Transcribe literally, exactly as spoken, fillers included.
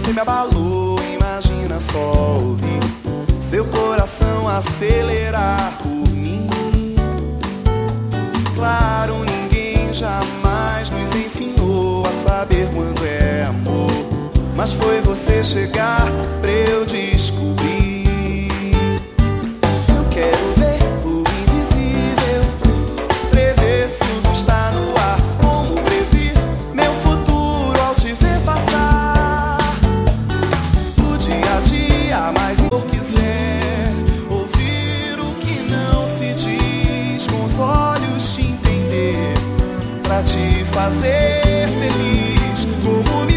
você me abalou. Imagina só ouvir seu coração acelerar por mim. Claro, ninguém jamais nos ensinou a saber quando é amor, mas foi você chegar pra eu descobrir. Eu quero ver o invisível, prever tudo está no ar, como prever meu futuro ao te ver passar. Do dia a dia, mas se eu quiser ouvir o que não se diz, com os olhos te entender, pra te fazer feliz como